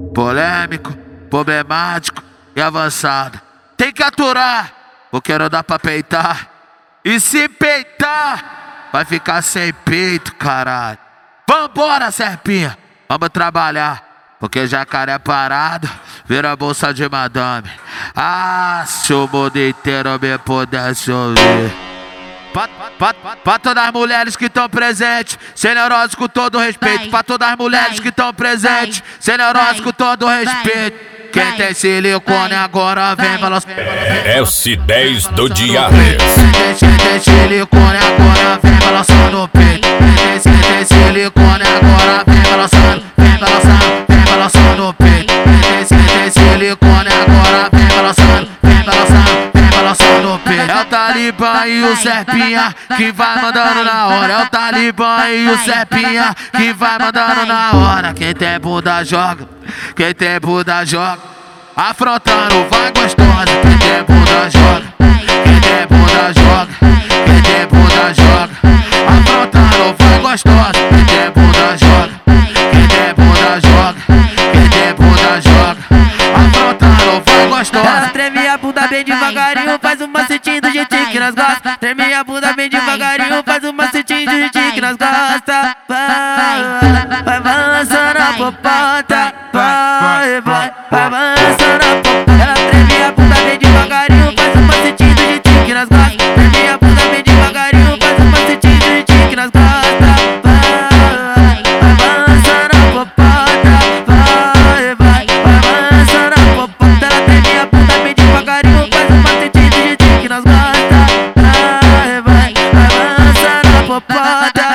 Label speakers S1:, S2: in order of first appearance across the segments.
S1: polêmico, problemático e avançado. Tem que aturar, porque não dá pra peitar. E se peitar, vai ficar sem peito, caralho. Vambora, serpinha, vamos trabalhar, porque jacaré parado vira bolsa de madame. Ah, se o mundo inteiro me pudesse ouvir. Pra todas as mulheres que estão presentes, sem neurose com todo respeito. Pra todas as mulheres que estão presentes, sem neurose com todo respeito. Quem tem silicone agora vem balançando.
S2: S10 do Diário.
S1: Quem tem silicone agora vem balançando o peito. Quem tem silicone agora vem balançando, vem balançando, vem balançando o peito. Quem tem silicone agora vem balançando, vem balançando, vem balançando o peito. É o Talibã e o Serpinha que vai mandando na hora. É o Talibã e o Serpinha que vai mandando na hora. Quem tem bunda joga, quem tem bunda joga. Afrontando vai gostosa. Quem tem bunda joga, quem tem bunda joga, quem tem bunda joga. Afrontando vai gostosa. Quem tem bunda joga, quem tem bunda joga, quem tem bunda joga. Afrontando vai gostosa.
S3: Ela treme a bunda bem devagarinho, faz um macetinho do jeitinho que nós gosta. Treme a bunda bem devagarinho, faz um macetinho do jeitinho que nós gosta. Vai balançando a popota, vai balançando a popota. Ela treme a bunda bem devagarinho, faz um macetinho do jeitinho que nós gosta. Treme a bunda bem devagarinho, faz um macetinho do jeitinho que nós gosta. Vai balançando a popota, vai balançando a popota. Ela treme a bunda bem devagarinho, faz um macetinho do jeitinho que nós gosta. Vai balançando a popota.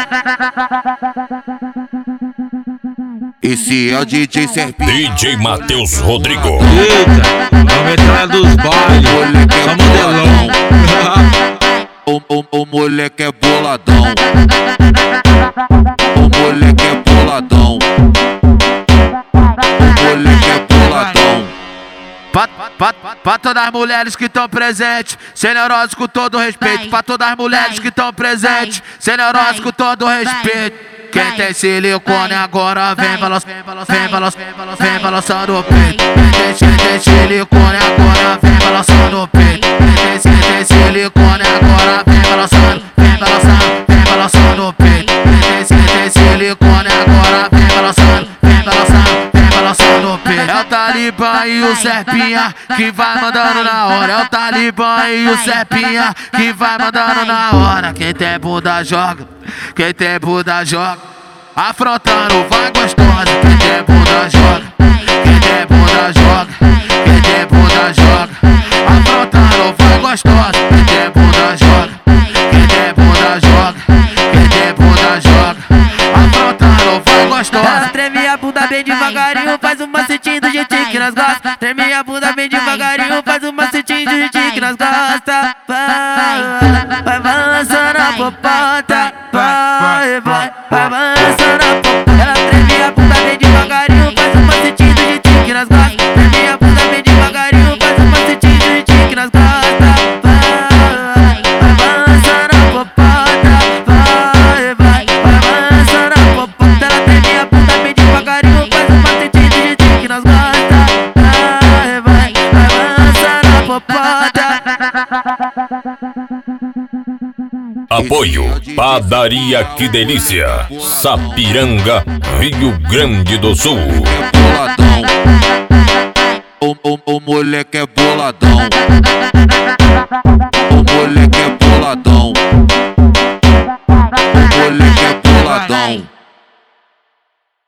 S1: Esse é o DJ Serpinha.
S2: DJ Matheus Rodrigo.
S4: Eita, vamos entrar dos bailes, só modelão.
S1: O moleque é boladão. O moleque é boladão. O moleque é boladão. Pra todas as mulheres que estão presentes, sem neurose com todo respeito. Pra todas as mulheres que estão presentes, sem neurose com todo respeito. Quem tem silicone agora vem balançando, vem balançando, vem balançando o peito. Quem tem silicone agora vem balançando o peito. Quem tem silicone agora vem balançando, vem balançando, vem balançando o peito. Quem tem silicone agora vem balançando, vem balançando, vem balançando o peito. É o Talibã e o Serpinha que vai mandando na hora. É o Talibã e o Serpinha que vai mandando na hora. Quem tem bunda joga, quem tem bunda joga. Afrontando vai gostosa. Quem tem bunda joga, quem tem bunda joga, quem tem bunda joga. Afrontando vai gostosa. Quem tem bunda joga, quem tem bunda joga, quem tem bunda joga. Afrontando vai gostosa.
S3: Ela treme a bunda bem devagarinho, faz um macetinho do jeitinho que nós gosta. Treme a bunda bem devagarinho, faz um macetinho do jeitinho que nós gosta. Vai balançando a popota, vai balançando a popota. Ela treme a bunda bem devagarinho, faz um macetinho do jeitinho que nós gosta. Treme a bunda bem devagarinho, faz um macetinho do jeitinho que nós gosta. Vai balançando a popota, vai balançando a popota. Ela treme a bunda bem devagarinho, faz um macetinho do jeitinho que nós gosta. Vai balançando a popota.
S2: Apoio Padaria Que Delícia, Sapiranga, Rio Grande do Sul.
S1: Boladão. O moleque é boladão. O moleque é boladão. O moleque é boladão.